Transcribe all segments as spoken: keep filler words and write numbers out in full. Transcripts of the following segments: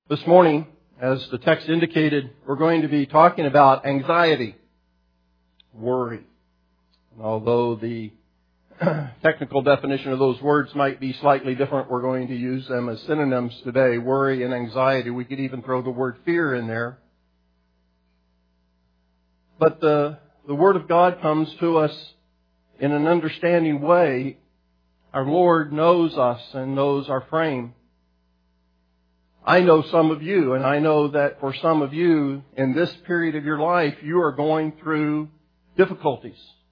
This morning, as the text indicated, we're going to be talking about anxiety, worry. And although the technical definition of those words might be slightly different, we're going to use them as synonyms today, worry and anxiety. We could even throw the word fear in there. But the, the Word of God comes to us in an understanding way. Our Lord knows us and knows our frame. I know some of you, and I know that for some of you, in this period of your life, you are going through difficulties.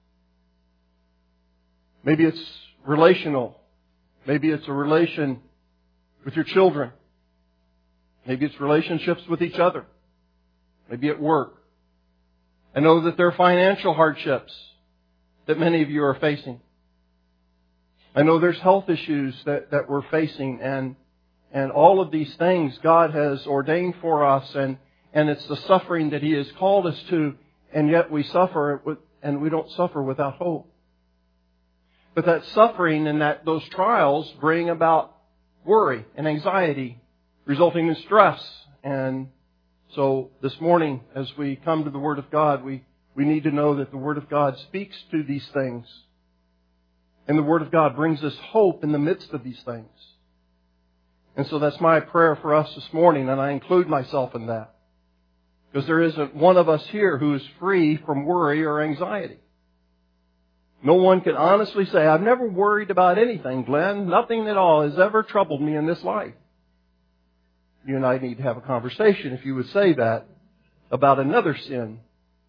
Maybe it's relational. Maybe it's a relation with your children. Maybe it's relationships with each other. Maybe at work. I know that there are financial hardships that many of you are facing. I know there's health issues that, that we're facing, and And all of these things God has ordained for us, and, and it's the suffering that He has called us to, and yet we suffer, with, and we don't suffer without hope. But that suffering and that those trials bring about worry and anxiety, resulting in stress. And so this morning, as we come to the Word of God, we, we need to know that the Word of God speaks to these things. And the Word of God brings us hope in the midst of these things. And so that's my prayer for us this morning, and I include myself in that. Because there isn't one of us here who is free from worry or anxiety. No one can honestly say, I've never worried about anything, Glenn. Nothing at all has ever troubled me in this life. You and I need to have a conversation, if you would say that, about another sin.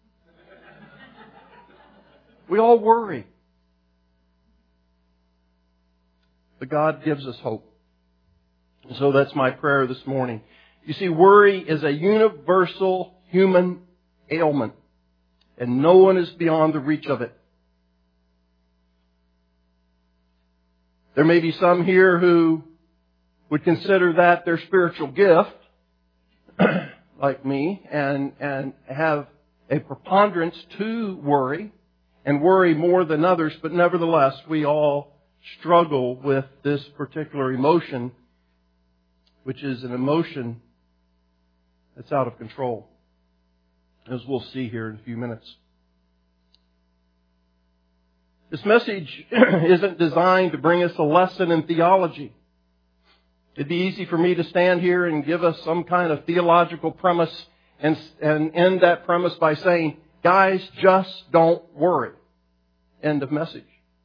We all worry. But God gives us hope. So that's my prayer this morning. You see, worry is a universal human ailment, and no one is beyond the reach of it. There may be some here who would consider that their spiritual gift, like me, and, and have a preponderance to worry, and worry more than others, but nevertheless, we all struggle with this particular emotion, which is an emotion that's out of control, as we'll see here in a few minutes. This message isn't designed to bring us a lesson in theology. It'd be easy for me to stand here and give us some kind of theological premise and, and end that premise by saying, guys, just don't worry. End of message.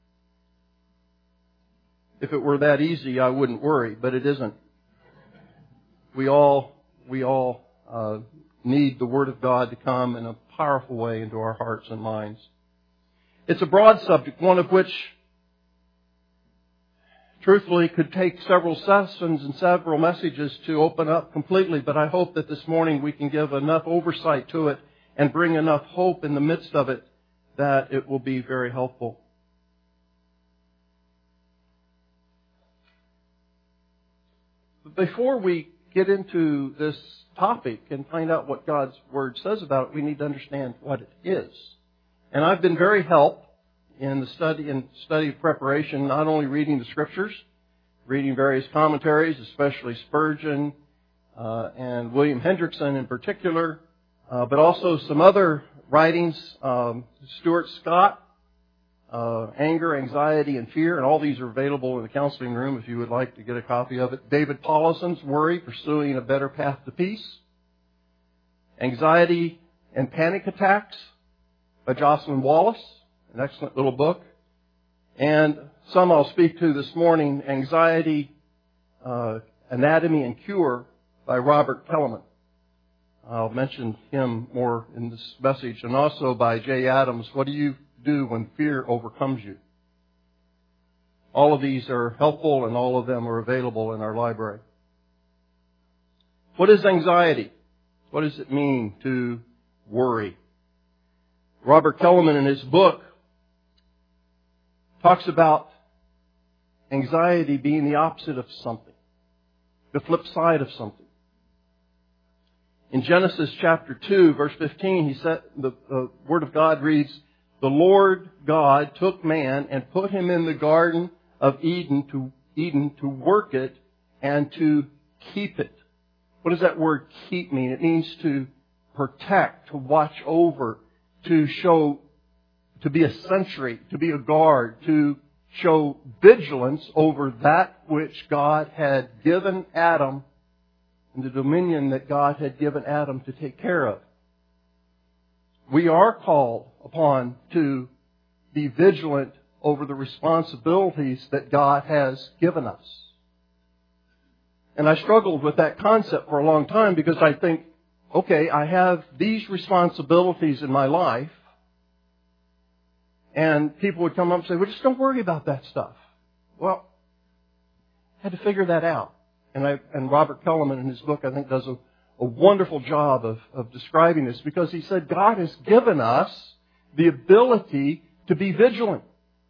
If it were that easy, I wouldn't worry, but it isn't. We all, we all uh, need the Word of God to come in a powerful way into our hearts and minds. It's a broad subject, one of which, truthfully, could take several sessions and several messages to open up completely, but I hope that this morning we can give enough oversight to it and bring enough hope in the midst of it that it will be very helpful. But before we get into this topic and find out what God's Word says about it, we need to understand what it is. And I've been very helped in the study and study preparation, not only reading the Scriptures, reading various commentaries, especially Spurgeon uh, and William Hendrickson in particular, uh, but also some other writings, um, Stuart Scott, Uh, anger, anxiety, and fear, and all these are available in the counseling room if you would like to get a copy of it. David Paulison's Worry, Pursuing a Better Path to Peace. Anxiety and Panic Attacks by Jocelyn Wallace, an excellent little book. And some I'll speak to this morning, Anxiety, uh, Anatomy and Cure by Robert Kellerman. I'll mention him more in this message. And also by Jay Adams, What Do You Do When Fear Overcomes You? All of these are helpful, and all of them are available in our library. What is anxiety? What does it mean to worry? Robert Kellerman in his book talks about anxiety being the opposite of something, the flip side of something. In Genesis chapter two, verse fifteen, he said, the, the Word of God reads, The Lord God took man and put him in the Garden of Eden to Eden to work it and to keep it. What does that word keep mean? It means to protect, to watch over, to show, to be a sentry, to be a guard, to show vigilance over that which God had given Adam and the dominion that God had given Adam to take care of. We are called upon to be vigilant over the responsibilities that God has given us. And I struggled with that concept for a long time because I think, okay, I have these responsibilities in my life, and people would come up and say, well, just don't worry about that stuff. Well, I had to figure that out. And I, and Robert Kellerman in his book, I think, does a, a wonderful job of, of describing this, because he said God has given us the ability to be vigilant.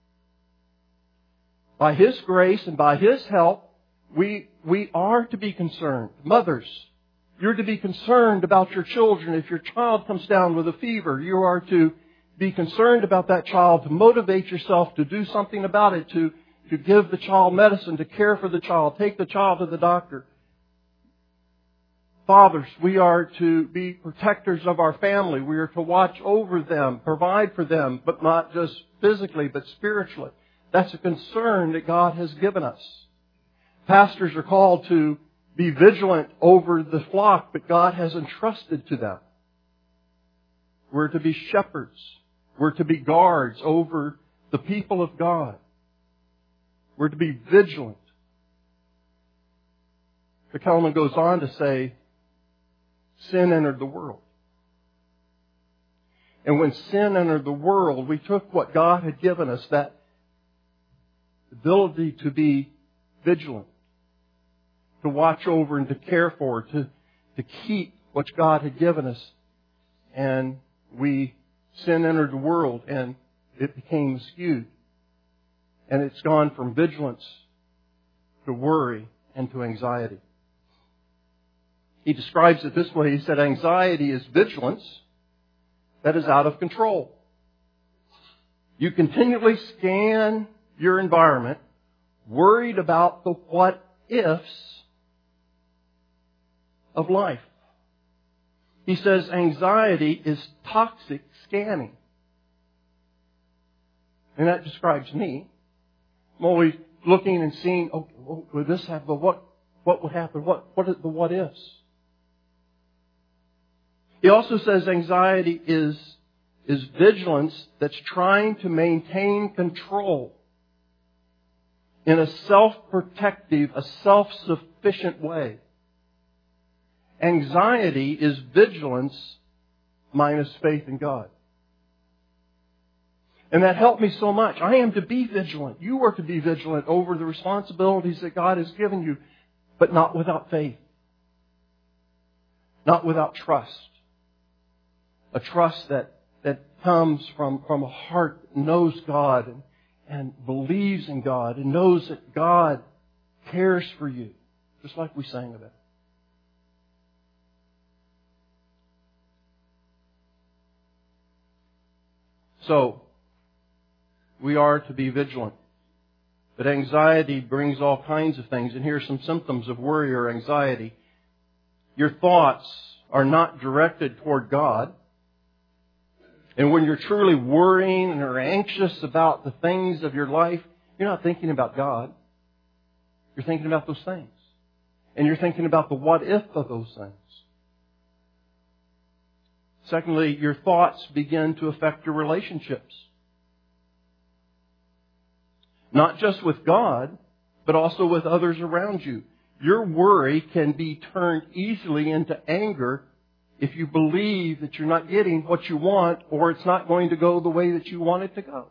By His grace and by His help, we, we are to be concerned. Mothers, you're to be concerned about your children. If your child comes down with a fever, you are to be concerned about that child, to motivate yourself to do something about it, to, to give the child medicine, to care for the child, take the child to the doctor. Fathers, we are to be protectors of our family. We are to watch over them, provide for them, but not just physically, but spiritually. That's a concern that God has given us. Pastors are called to be vigilant over the flock that God has entrusted to them. We're to be shepherds. We're to be guards over the people of God. We're to be vigilant. The Kellerman goes on to say, sin entered the world. And when sin entered the world, we took what God had given us, that ability to be vigilant, to watch over and to care for, to, to keep what God had given us. And we, sin entered the world and it became skewed. And it's gone from vigilance to worry and to anxiety. He describes it this way. He said, anxiety is vigilance that is out of control. You continually scan your environment, worried about the what-ifs of life. He says anxiety is toxic scanning. And that describes me. I'm always looking and seeing, oh, would this happen? But what, what would happen? What, what are the what-ifs? He also says anxiety is, is vigilance that's trying to maintain control in a self-protective, a self-sufficient way. Anxiety is vigilance minus faith in God. And that helped me so much. I am to be vigilant. You are to be vigilant over the responsibilities that God has given you, but not without faith. Not without trust. A trust that, that comes from, from a heart that knows God and, and believes in God and knows that God cares for you, just like we sang about. So, we are to be vigilant. But anxiety brings all kinds of things. And here are some symptoms of worry or anxiety. Your thoughts are not directed toward God. And when you're truly worrying and are anxious about the things of your life, you're not thinking about God. You're thinking about those things. And you're thinking about the what if of those things. Secondly, your thoughts begin to affect your relationships. Not just with God, but also with others around you. Your worry can be turned easily into anger if you believe that you're not getting what you want or it's not going to go the way that you want it to go.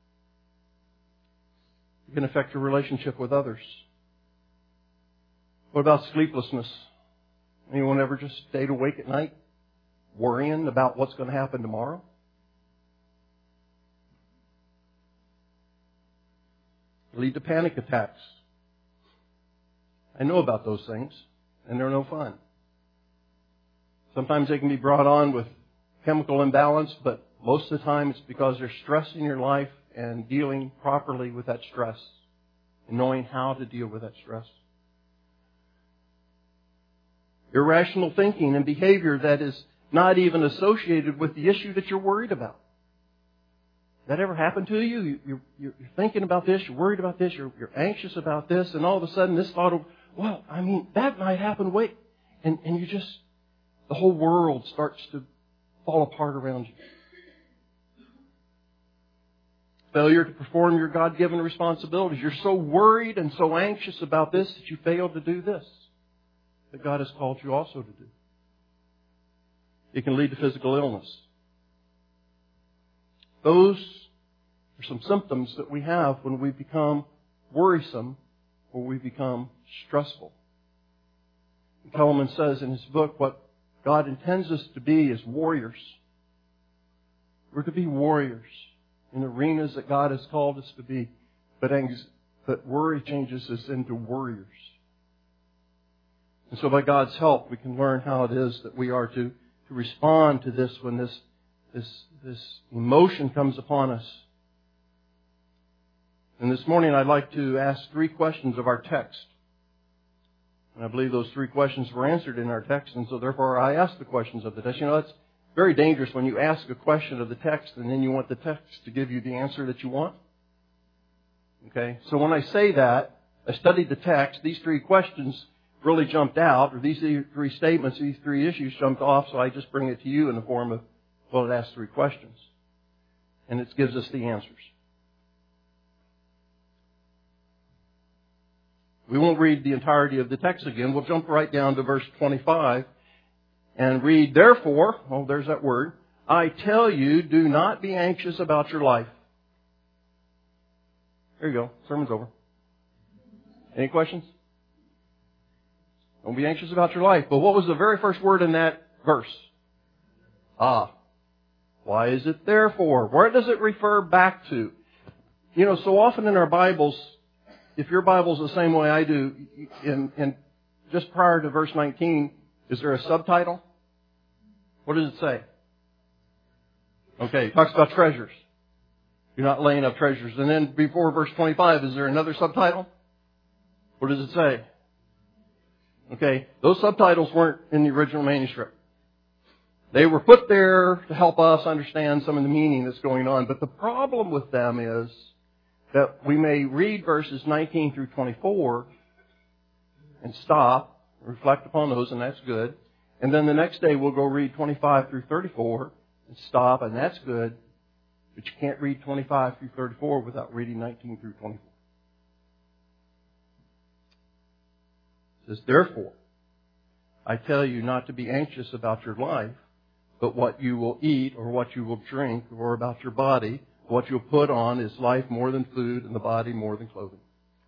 It can affect your relationship with others. What about sleeplessness? Anyone ever just stayed awake at night worrying about what's going to happen tomorrow? Lead to panic attacks. I know about those things, and they're no fun. Sometimes they can be brought on with chemical imbalance, but most of the time it's because there's stress in your life and dealing properly with that stress and knowing how to deal with that stress. irrational thinking and behavior that is not even associated with the issue that you're worried about. That ever happened to you? You're, you're, you're thinking about this, you're worried about this, you're, you're anxious about this, and all of a sudden this thought of, well, I mean, that might happen, wait. And, and you just, the whole world starts to fall apart around you. Failure to perform your God-given responsibilities. You're so worried and so anxious about this that you fail to do this that God has called you also to do. It can lead to physical illness. Those are some symptoms that we have when we become worrisome or we become stressful. Kellerman says in his book, what God intends us to be is warriors. We're to be warriors in arenas that God has called us to be, but, anx- but worry changes us into warriors. And so by God's help, we can learn how it is that we are to, to respond to this when this, this, this emotion comes upon us. And this morning I'd like to ask three questions of our text. And I believe those three questions were answered in our text, and so therefore I ask the questions of the text. You know, that's very dangerous when you ask a question of the text and then you want the text to give you the answer that you want. Okay? So when I say that, I studied the text, these three questions really jumped out, or these three statements, these three issues jumped off, so I just bring it to you in the form of, well, it asks three questions. And it gives us the answers. We won't read the entirety of the text again. We'll jump right down to verse twenty-five and read, therefore, oh, there's that word, I tell you, do not be anxious about your life. There you go. Sermon's over. Any questions? Don't be anxious about your life. But what was the very first word in that verse? Ah. Why is it therefore? Where does it refer back to? You know, so often in our Bibles, if your Bible's the same way I do, in, in just prior to verse nineteen, is there a subtitle? What does it say? Okay, it talks about treasures. You're not laying up treasures. And then before verse twenty-five, is there another subtitle? What does it say? Okay, those subtitles weren't in the original manuscript. They were put there to help us understand some of the meaning that's going on. But the problem with them is that we may read verses nineteen through twenty-four and stop, reflect upon those, and that's good. And then the next day we'll go read twenty-five through thirty-four and stop, and that's good. But you can't read twenty-five through thirty-four without reading nineteen through twenty-four. It says, therefore, I tell you not to be anxious about your life, but what you will eat or what you will drink, or about your body. What you'll put on is life more than food, and the body more than clothing.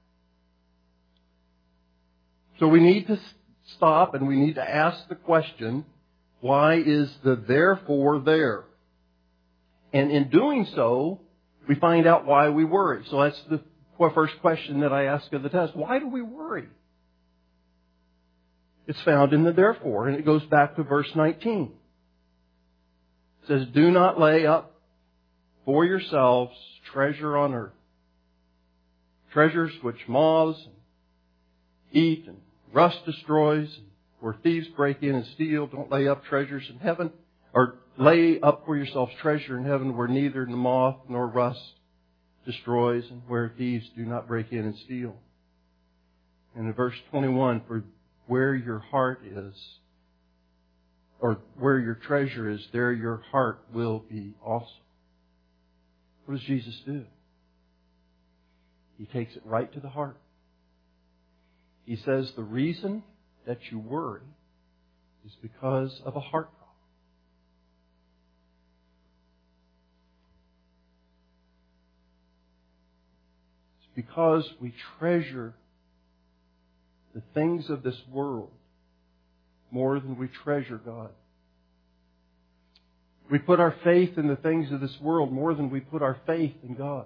So we need to stop and we need to ask the question, why is the therefore there? And in doing so, we find out why we worry. So that's the first question that I ask of the test. Why do we worry? It's found in the therefore, and it goes back to verse nineteen. It says, do not lay up for yourselves treasure on earth. Treasures which moths eat and rust destroys, and where thieves break in and steal. Don't lay up treasures in heaven, or lay up for yourselves treasure in heaven where neither the moth nor rust destroys, and where thieves do not break in and steal. And in verse twenty-one, for where your heart is, or where your treasure is, there your heart will be also. What does Jesus do? He takes it right to the heart. He says the reason that you worry is because of a heart problem. It's because we treasure the things of this world more than we treasure God. We put our faith in the things of this world more than we put our faith in God.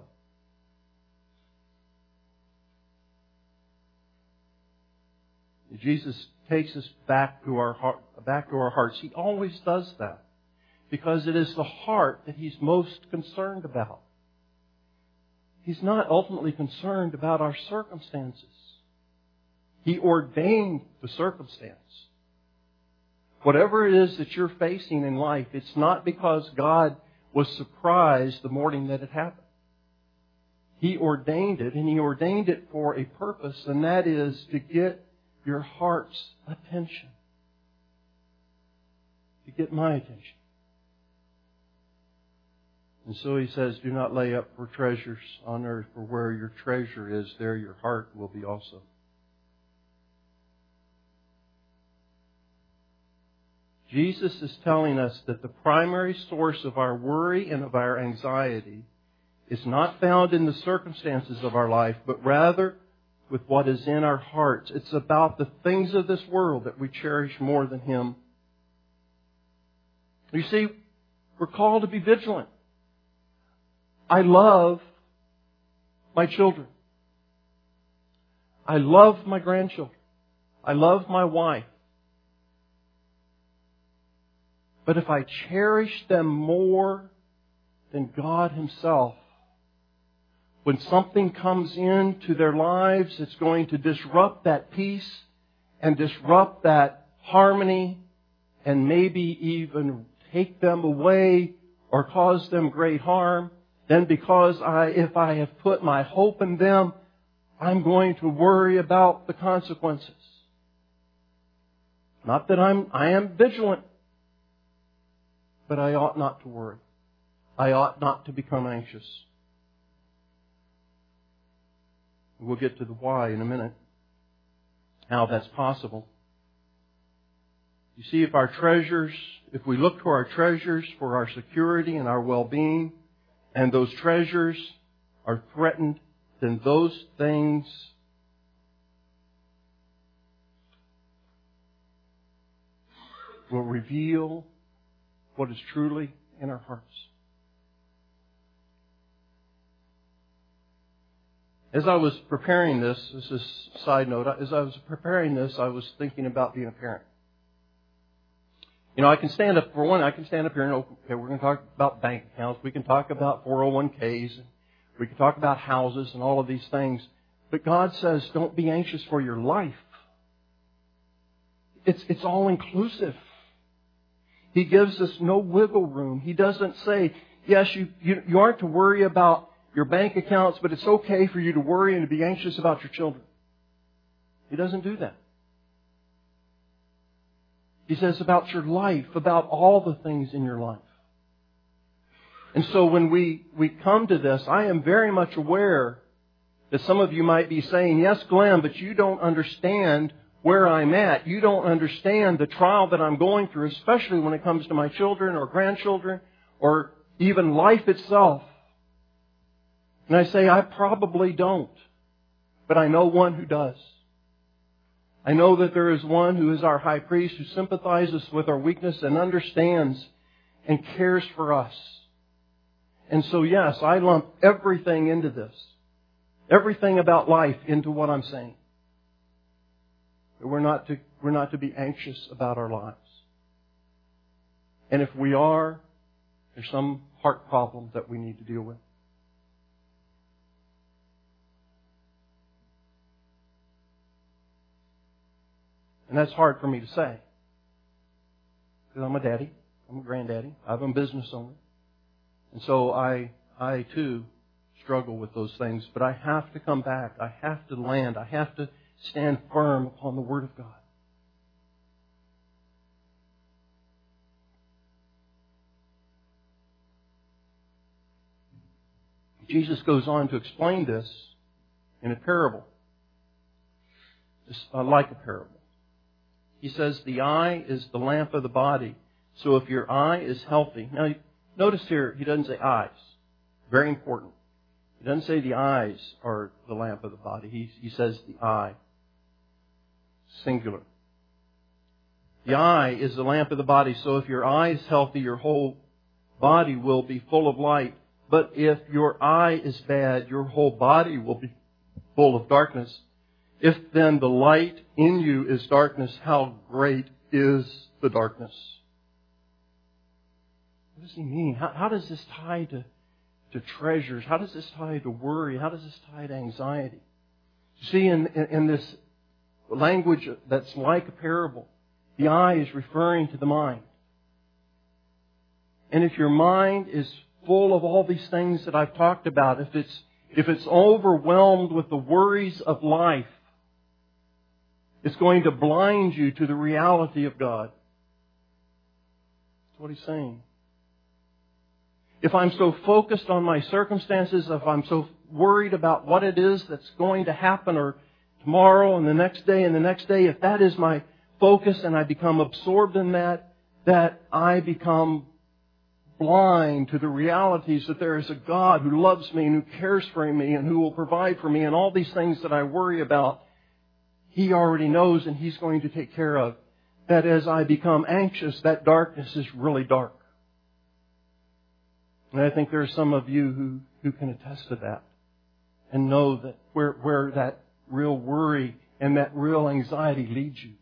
Jesus takes us back to our heart, back to our hearts. He always does that because it is the heart that He's most concerned about. He's not ultimately concerned about our circumstances. He ordained the circumstance. Whatever it is that you're facing in life, it's not because God was surprised the morning that it happened. He ordained it, and He ordained it for a purpose, and that is to get your heart's attention. To get my attention. And so He says, do not lay up for treasures on earth, for where your treasure is, there your heart will be also. Jesus is telling us that the primary source of our worry and of our anxiety is not found in the circumstances of our life, but rather with what is in our hearts. It's about the things of this world that we cherish more than Him. You see, we're called to be vigilant. I love my children. I love my grandchildren. I love my wife. But if I cherish them more than God Himself, when something comes into their lives that's going to disrupt that peace and disrupt that harmony and maybe even take them away or cause them great harm, then because I, if I have put my hope in them, I'm going to worry about the consequences. Not that I'm, I am vigilant, but I ought not to worry. I ought not to become anxious. We'll get to the why in a minute, how that's possible. You see, if our treasures, if we look to our treasures for our security and our well-being, and those treasures are threatened, then those things will reveal what is truly in our hearts. As I was preparing this, this is a side note, as I was preparing this, I was thinking about being a parent. You know, I can stand up, for one, I can stand up here and, okay, we're going to talk about bank accounts, we can talk about four oh one k's, we can talk about houses and all of these things. But God says, don't be anxious for your life. It's, it's all inclusive. He gives us no wiggle room. He doesn't say, yes, you, you, you aren't to worry about your bank accounts, but it's okay for you to worry and to be anxious about your children. He doesn't do that. He says about your life, about all the things in your life. And so when we, we come to this, I am very much aware that some of you might be saying, yes, Glenn, but you don't understand where I'm at. You don't understand the trial that I'm going through, especially when it comes to my children or grandchildren or even life itself. And I say, I probably don't. But I know one who does. I know that there is one who is our high priest who sympathizes with our weakness and understands and cares for us. And so, yes, I lump everything into this. Everything about life into what I'm saying. We're not to, we're not to be anxious about our lives. And if we are, there's some heart problem that we need to deal with. And that's hard for me to say. Because I'm a daddy. I'm a granddaddy. I'm a business owner. And so I, I too struggle with those things. But I have to come back. I have to land. I have to stand firm upon the Word of God. Jesus goes on to explain this in a parable. It's like a parable. He says the eye is the lamp of the body. So if your eye is healthy... Now, notice here, he doesn't say eyes. Very important. He doesn't say the eyes are the lamp of the body. He, he says the eye. Singular. The eye is the lamp of the body. So if your eye is healthy, your whole body will be full of light. But if your eye is bad, your whole body will be full of darkness. If then the light in you is darkness, how great is the darkness? What does he mean? How, how does this tie to, to treasures? How does this tie to worry? How does this tie to anxiety? You see, in, in, in this language that's like a parable, The eye is referring to the mind. And if your mind is full of all these things that I've talked about, if it's, if it's overwhelmed with the worries of life, it's going to blind you to the reality of God. That's what he's saying. If I'm so focused on my circumstances, if I'm so worried about what it is that's going to happen, or tomorrow and the next day and the next day, if that is my focus and I become absorbed in that, that I become blind to the realities that there is a God who loves me and who cares for me and who will provide for me, and all these things that I worry about, He already knows and He's going to take care of. That as I become anxious, that darkness is really dark. And I think there are some of you who, who can attest to that and know that where, where that real worry and that real anxiety leads you.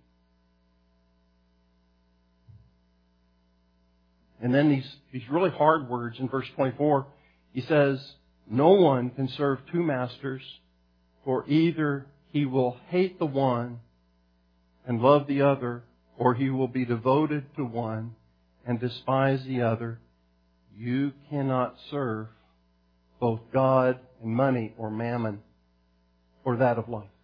And then these, these really hard words in verse twenty-four, he says, no one can serve two masters, for either he will hate the one and love the other, or he will be devoted to one and despise the other. You cannot serve both God and money or mammon or that of life.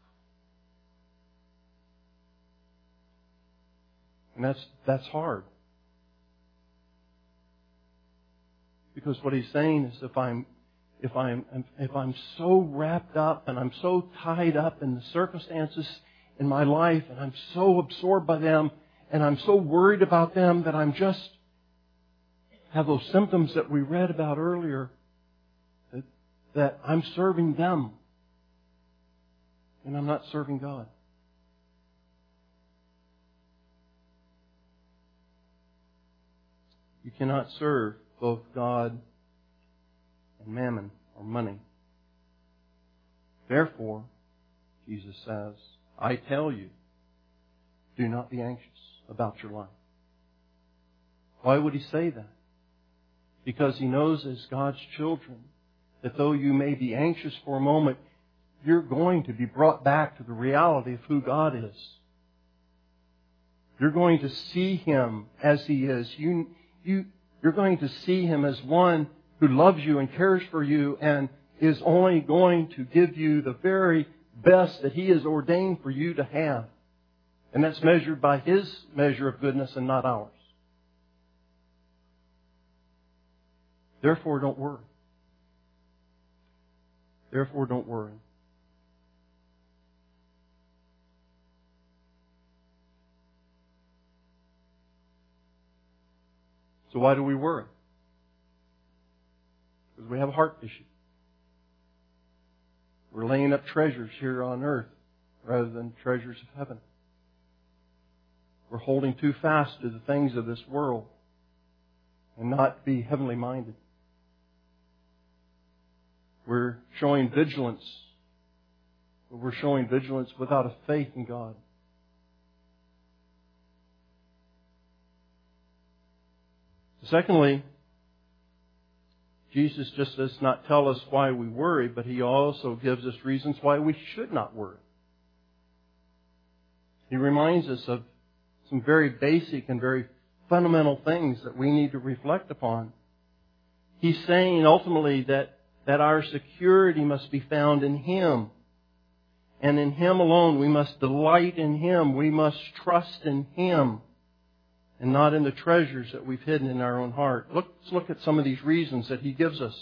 And that's, that's hard. Because what he's saying is if I'm, if I'm, if I'm so wrapped up and I'm so tied up in the circumstances in my life and I'm so absorbed by them and I'm so worried about them that I'm just have those symptoms that we read about earlier, that, that I'm serving them and I'm not serving God. You cannot serve both God and mammon or money. Therefore, Jesus says, I tell you, do not be anxious about your life. Why would He say that? Because He knows as God's children that though you may be anxious for a moment, you're going to be brought back to the reality of who God is. You're going to see Him as He is. You, you, you're going to see Him as one who loves you and cares for you and is only going to give you the very best that He has ordained for you to have. And that's measured by His measure of goodness and not ours. Therefore, don't worry. Therefore, don't worry. So why do we worry? Because we have a heart issue. We're laying up treasures here on earth rather than treasures of heaven. We're holding too fast to the things of this world and not be heavenly minded. We're showing vigilance, but we're showing vigilance without a faith in God. Secondly, Jesus just does not tell us why we worry, but He also gives us reasons why we should not worry. He reminds us of some very basic and very fundamental things that we need to reflect upon. He's saying ultimately that, that our security must be found in Him. And in Him alone, we must delight in Him. We must trust in Him and not in the treasures that we've hidden in our own heart. Look, let's look at some of these reasons that He gives us.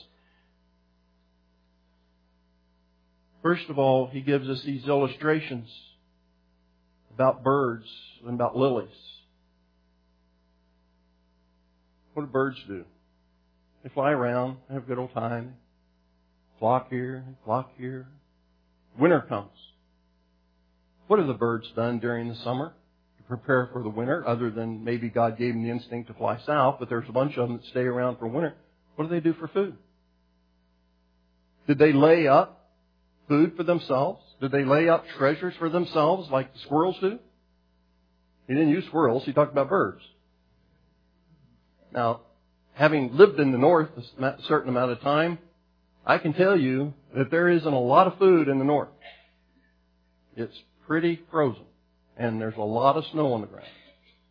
First of all, He gives us these illustrations about birds and about lilies. What do birds do? They fly around, they have a good old time. Flock here, flock here. Winter comes. What have the birds done during the summer to prepare for the winter, other than maybe God gave them the instinct to fly south, but there's a bunch of them that stay around for winter. What do they do for food? Did they lay up food for themselves? Did they lay up treasures for themselves like the squirrels do? He didn't use squirrels, he talked about birds. Now, having lived in the north a certain amount of time, I can tell you that there isn't a lot of food in the north. It's pretty frozen, and there's a lot of snow on the ground.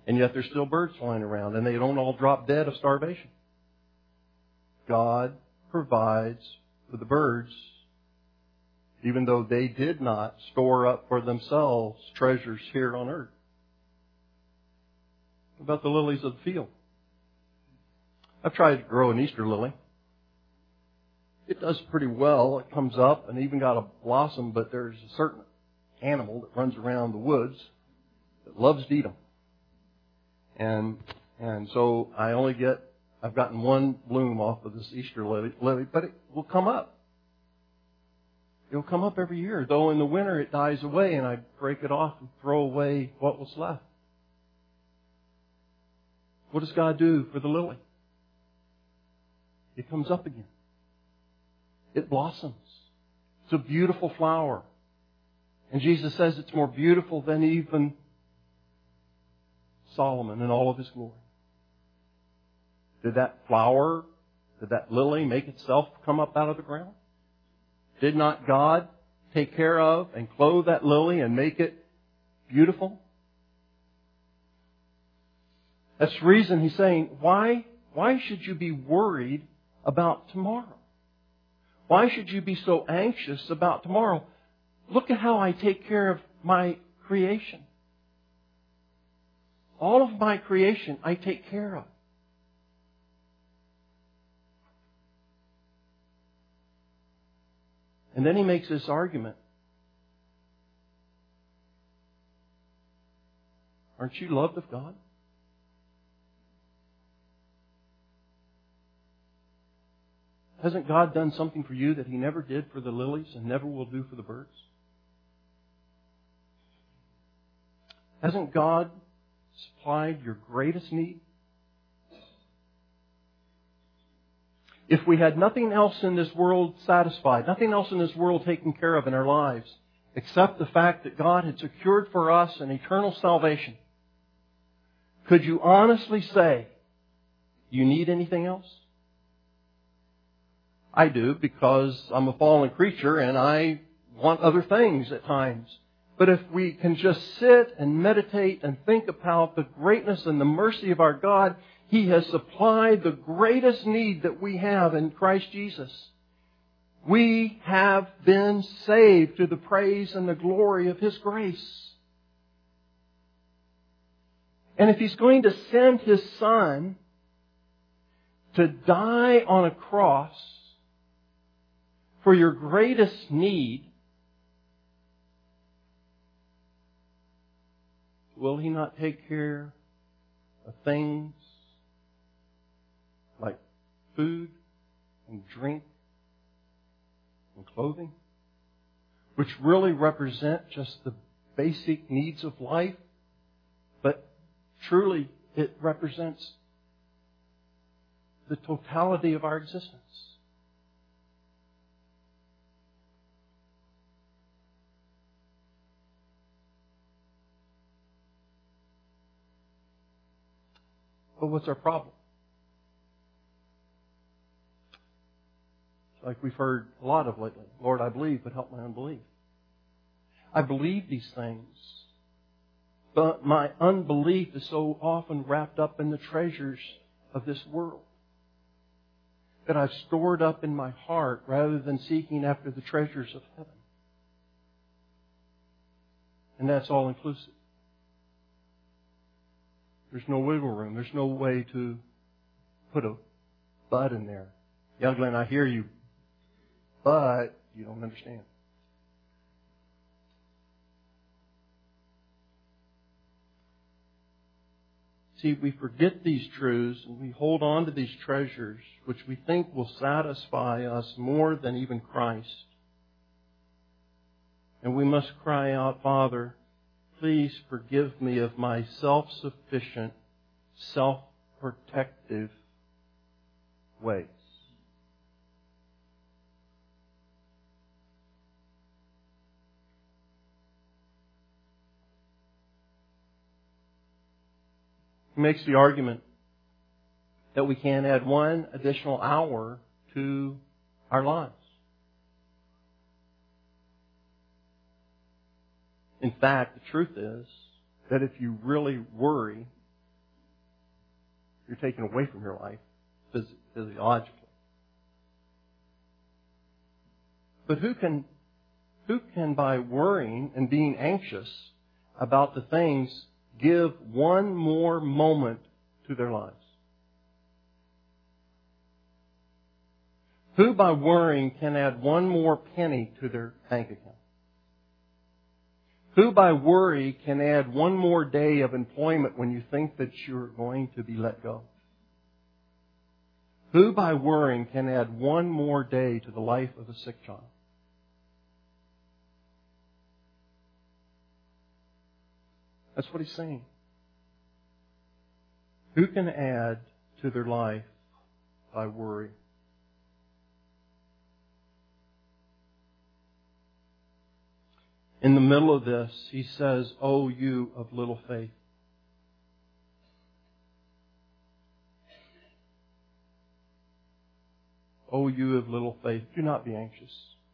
And yet there's still birds flying around, and they don't all drop dead of starvation. God provides for the birds, even though they did not store up for themselves treasures here on earth. What about the lilies of the field? I've tried to grow an Easter lily. It does pretty well. It comes up and even got a blossom, but there's a certain animal that runs around the woods that loves to eat them. And and so I only get, I've gotten one bloom off of this Easter lily, lily, but it will come up. It'll come up every year, though in the winter it dies away and I break it off and throw away what was left. What does God do for the lily? It comes up again. It blossoms. It's a beautiful flower. And Jesus says it's more beautiful than even Solomon in all of his glory. Did that flower, did that lily make itself come up out of the ground? Did not God take care of and clothe that lily and make it beautiful? That's the reason he's saying, why, why should you be worried about tomorrow? Why should you be so anxious about tomorrow? Look at how I take care of my creation. All of my creation I take care of. And then he makes this argument. Aren't you loved of God? Hasn't God done something for you that He never did for the lilies and never will do for the birds? Hasn't God supplied your greatest need? If we had nothing else in this world satisfied, nothing else in this world taken care of in our lives, except the fact that God had secured for us an eternal salvation, could you honestly say you need anything else? I do, because I'm a fallen creature and I want other things at times. But if we can just sit and meditate and think about the greatness and the mercy of our God, He has supplied the greatest need that we have in Christ Jesus. We have been saved to the praise and the glory of His grace. And if He's going to send His Son to die on a cross for your greatest need, will He not take care of things like food and drink and clothing, which really represent just the basic needs of life, but truly it represents the totality of our existence? But what's our problem? It's like we've heard a lot of lately. Lord, I believe, but help my unbelief. I believe these things, but my unbelief is so often wrapped up in the treasures of this world that I've stored up in my heart rather than seeking after the treasures of heaven. And that's all inclusive. There's no wiggle room. There's no way to put a but in there. Yeah, Glenn, I hear you, but you don't understand. See, we forget these truths and we hold on to these treasures which we think will satisfy us more than even Christ. And we must cry out, Father, please forgive me of my self-sufficient, self-protective ways. He makes the argument that we can add one additional hour to our lives. In fact, the truth is that if you really worry you're taken away from your life phys- physiologically. But who can, who can by worrying and being anxious about the things give one more moment to their lives? Who by worrying can add one more penny to their bank account? Who by worry can add one more day of employment when you think that you're going to be let go? Who by worrying can add one more day to the life of a sick child? That's what he's saying. Who can add to their life by worry? In the middle of this, he says, "O you of little faith." O you of little faith, do not be anxious.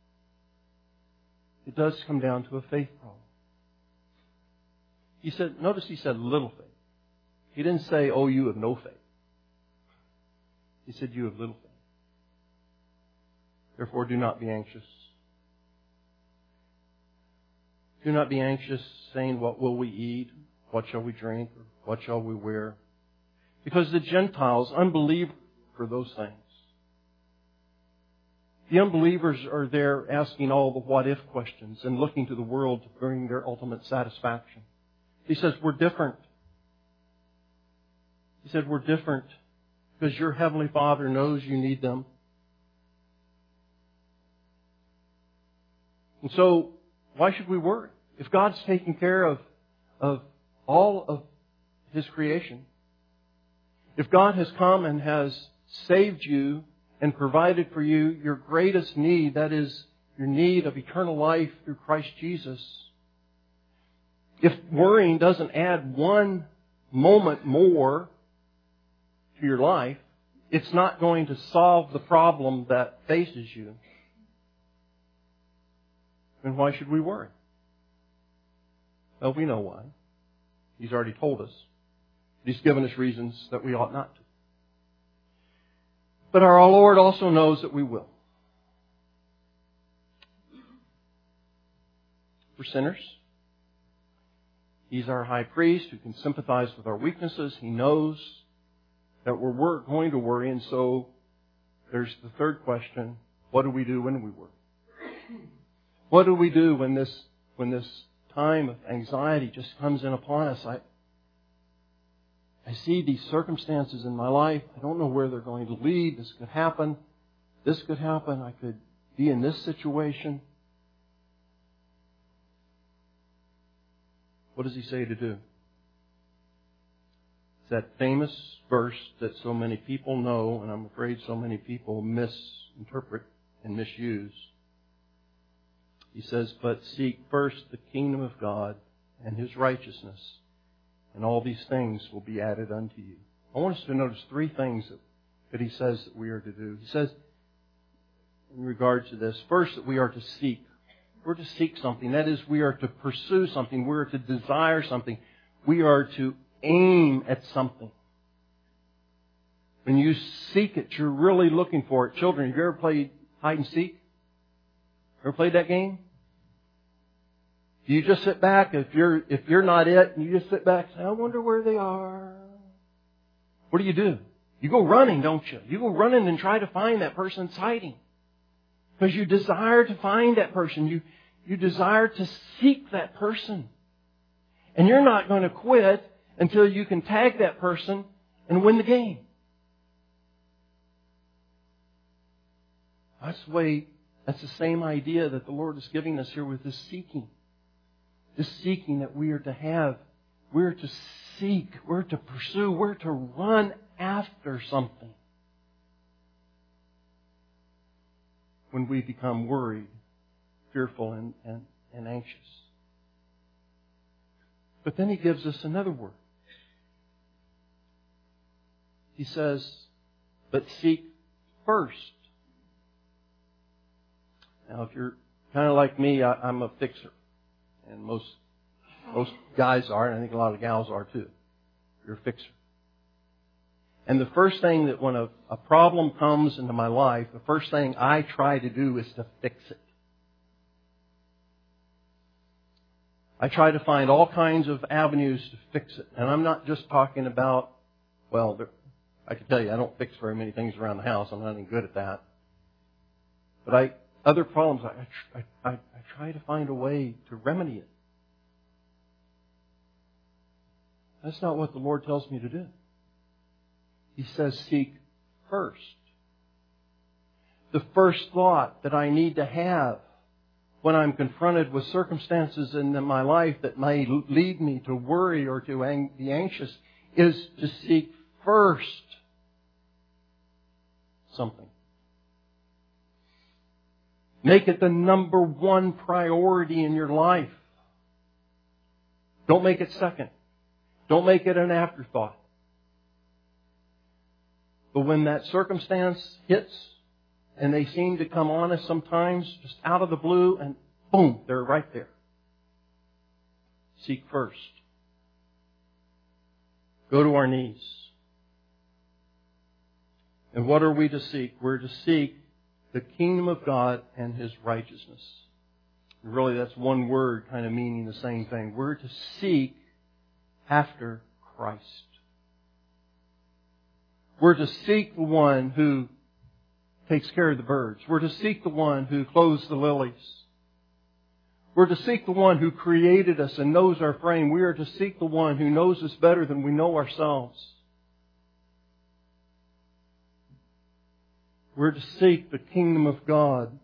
It does come down to a faith problem. He said, notice he said little faith. He didn't say, "Oh, you of no faith." He said, "You of little faith. Therefore, do not be anxious." Do not be anxious, saying, "What will we eat? What shall we drink? Or what shall we wear?" Because the Gentiles, unbelievers, for those things. The unbelievers are there asking all the what-if questions and looking to the world to bring their ultimate satisfaction. He says, we're different. He said, we're different because your Heavenly Father knows you need them. And so, why should we worry? If God's taking care of, of all of His creation, if God has come and has saved you and provided for you your greatest need, that is your need of eternal life through Christ Jesus, if worrying doesn't add one moment more to your life, it's not going to solve the problem that faces you. Then why should we worry? Well, we know why. He's already told us. He's given us reasons that we ought not to. But our Lord also knows that we will. We're sinners. He's our high priest who can sympathize with our weaknesses. He knows that we're going to worry. And so there's the third question. What do we do when we worry? What do we do when this, when this time of anxiety just comes in upon us? I, I see these circumstances in my life. I don't know where they're going to lead. This could happen. This could happen. I could be in this situation. What does he say to do? It's that famous verse that so many people know, and I'm afraid so many people misinterpret and misuse. He says, "But seek first the kingdom of God and His righteousness, and all these things will be added unto you." I want us to notice three things that, that he says that we are to do. He says, in regards to this, first, that we are to seek. We're to seek something. That is, we are to pursue something. We are to desire something. We are to aim at something. When you seek it, you're really looking for it. Children, have you ever played hide and seek? Ever played that game? Do you just sit back, if you're if you're not it, and you just sit back and say, "I wonder where they are"? What do you do? You go running, don't you? You go running and try to find that person that's hiding. Because you desire to find that person. You, you desire to seek that person. And you're not going to quit until you can tag that person and win the game. That's the way, that's the same idea that the Lord is giving us here with this seeking. This seeking that we are to have. We're to seek. We're to pursue. We're to run after something. When we become worried, fearful, and, and, and anxious. But then he gives us another word. He says, "But seek first." Now, if you're kind of like me, I, I'm a fixer. And most most guys are, and I think a lot of gals are too. You're a fixer. And the first thing that when a, a problem comes into my life, the first thing I try to do is to fix it. I try to find all kinds of avenues to fix it. And I'm not just talking about, well, there, I can tell you I don't fix very many things around the house. I'm not any good at that. But I, other problems, I, I, I, I try to find a way to remedy it. That's not what the Lord tells me to do. He says, seek first. The first thought that I need to have when I'm confronted with circumstances in my life that may lead me to worry or to be anxious is to seek first something. Make it the number one priority in your life. Don't make it second. Don't make it an afterthought. But when that circumstance hits, and they seem to come on us sometimes just out of the blue, and boom, they're right there. Seek first. Go to our knees. And what are we to seek? We're to seek the kingdom of God and His righteousness. Really, that's one word kind of meaning the same thing. We're to seek after Christ. We're to seek the one who takes care of the birds. We're to seek the one who clothes the lilies. We're to seek the one who created us and knows our frame. We are to seek the one who knows us better than we know ourselves. We're to seek the kingdom of God.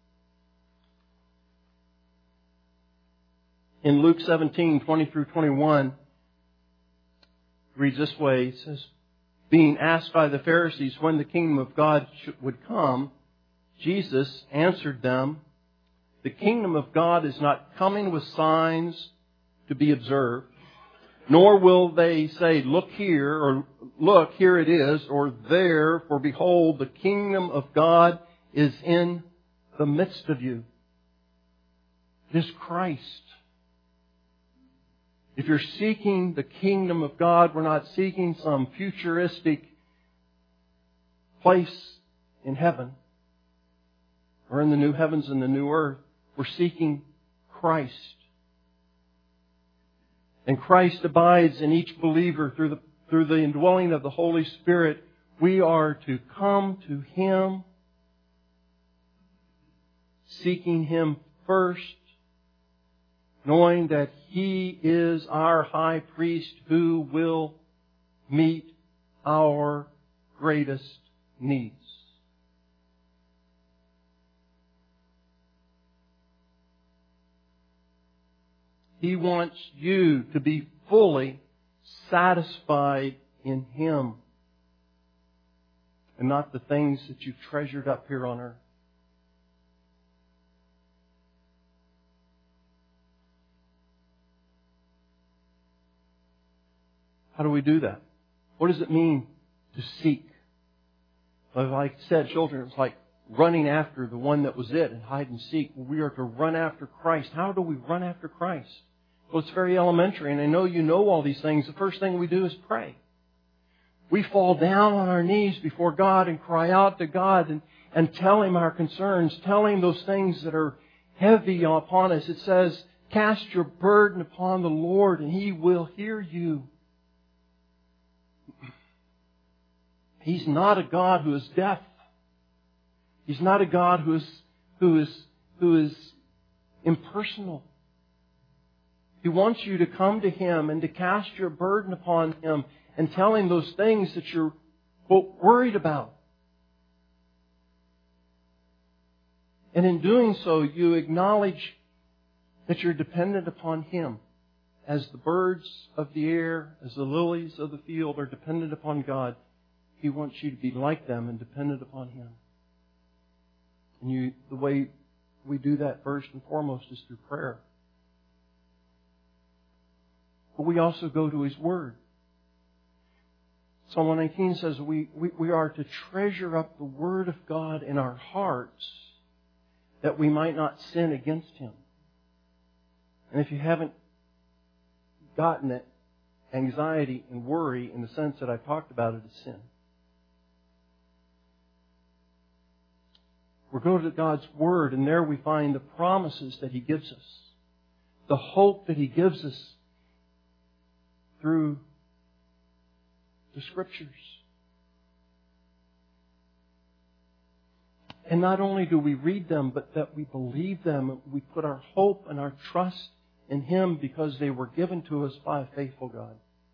In Luke seventeen, twenty through twenty-one, it reads this way. It says, being asked by the Pharisees when the kingdom of God would come, Jesus answered them, the kingdom of God is not coming with signs to be observed, nor will they say, look here, or look, here it is, or there, for behold, the kingdom of God is in the midst of you. It is Christ. If you're seeking the kingdom of God, we're not seeking some futuristic place in heaven or in the new heavens and the new earth. We're seeking Christ. And Christ abides in each believer through the, through the indwelling of the Holy Spirit. We are to come to Him, seeking Him first, knowing that He is our high priest who will meet our greatest needs. He wants you to be fully satisfied in Him and not the things that you've treasured up here on earth. How do we do that? What does it mean to seek? Like I said, children, it's like running after the one that was it and hide and seek. We are to run after Christ. How do we run after Christ? Well, it's very elementary, and I know you know all these things. The first thing we do is pray. We fall down on our knees before God and cry out to God and, and tell Him our concerns, tell Him those things that are heavy upon us. It says, cast your burden upon the Lord and He will hear you. He's not a God who is deaf. He's not a God who is, who is, who is impersonal. He wants you to come to Him and to cast your burden upon Him and tell Him those things that you're, quote, worried about. And in doing so, you acknowledge that you're dependent upon Him. As the birds of the air, as the lilies of the field are dependent upon God, He wants you to be like them and dependent upon Him. And you, the way we do that first and foremost is through prayer. But we also go to His Word. Psalm one nineteen says we, we, we are to treasure up the Word of God in our hearts that we might not sin against Him. And if you haven't gotten it, anxiety and worry in the sense that I've talked about it as sin. We go to God's Word, and there we find the promises that He gives us, the hope that He gives us through the Scriptures. And not only do we read them, but that we believe them. We put our hope and our trust in Him because they were given to us by a faithful God.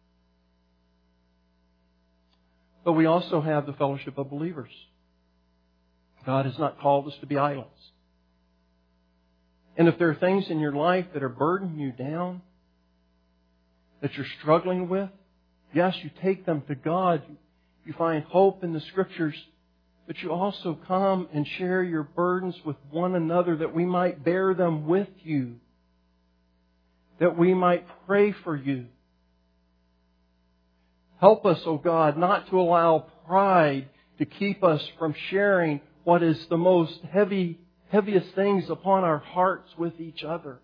But we also have the fellowship of believers. God has not called us to be islands. And if there are things in your life that are burdening you down, that you're struggling with, yes, you take them to God. You find hope in the Scriptures. But you also come and share your burdens with one another that we might bear them with you. That we might pray for you. Help us, O God, not to allow pride to keep us from sharing what is the most heavy, heaviest things upon our hearts with each other.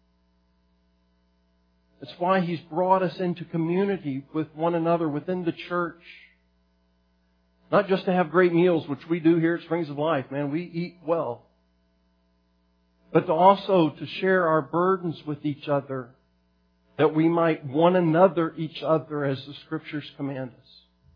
That's why He's brought us into community with one another within the church. Not just to have great meals, which we do here at Springs of Life. Man, we eat well. But to also to share our burdens with each other, that we might one another each other as the Scriptures command us.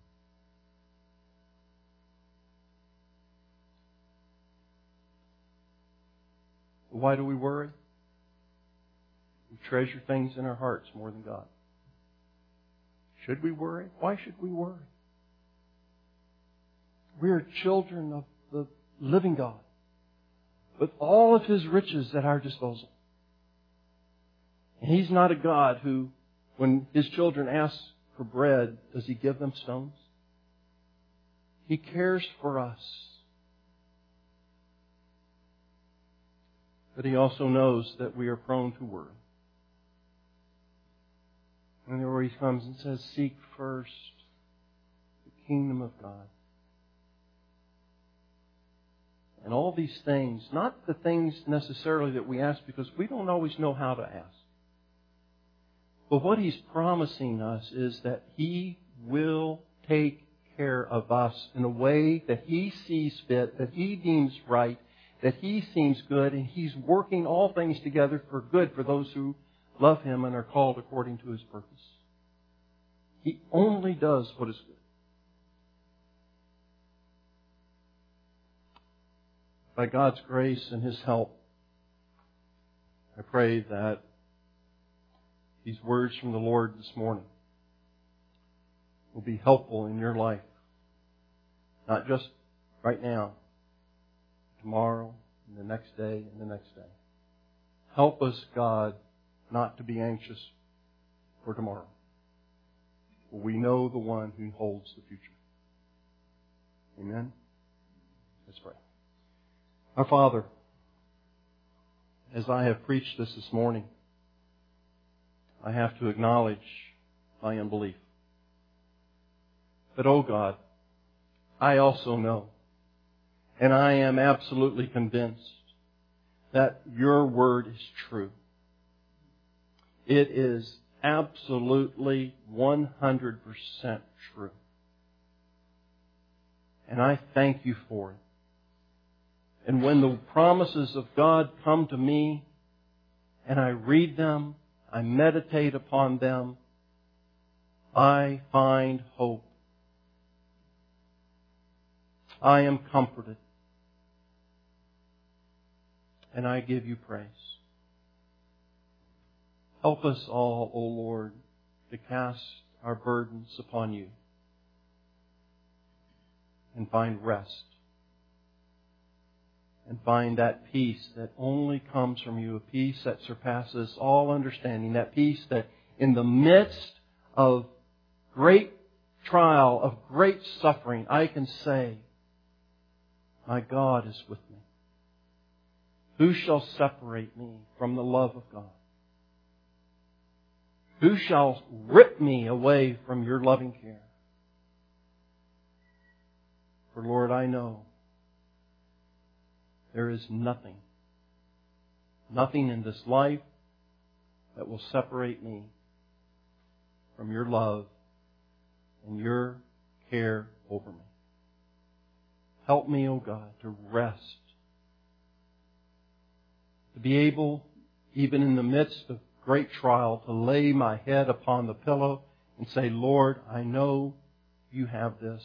Why do we worry? We treasure things in our hearts more than God. Should we worry? Why should we worry? We are children of the living God, with all of His riches at our disposal. And He's not a God who, when His children ask for bread, does He give them stones? He cares for us. But He also knows that we are prone to worry. And there He comes and says, seek first the kingdom of God. And all these things, not the things necessarily that we ask because we don't always know how to ask. But what He's promising us is that He will take care of us in a way that He sees fit, that He deems right, that He seems good, and He's working all things together for good for those who love Him and are called according to His purpose. He only does what is good. By God's grace and His help, I pray that these words from the Lord this morning will be helpful in your life. Not just right now, tomorrow, and the next day, and the next day. Help us, God, not to be anxious for tomorrow. For we know the one who holds the future. Amen? Let's pray. Our Father, as I have preached this this morning, I have to acknowledge my unbelief. But, oh God, I also know, and I am absolutely convinced, that your word is true. It is absolutely one hundred percent true. And I thank you for it. And when the promises of God come to me, and I read them, I meditate upon them, I find hope. I am comforted. And I give you praise. Help us all, O Lord, to cast our burdens upon you and find rest. And find that peace that only comes from you, a peace that surpasses all understanding, that peace that in the midst of great trial, of great suffering, I can say, my God is with me. Who shall separate me from the love of God? Who shall rip me away from your loving care? For Lord, I know there is nothing, nothing in this life that will separate me from your love and your care over me. Help me, O God, to rest. To be able, even in the midst of great trial, to lay my head upon the pillow and say, Lord, I know you have this.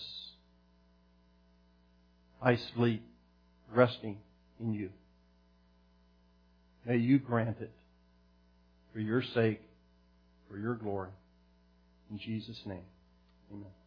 I sleep, resting in you. May you grant it for your sake, for your glory. In Jesus' name, amen.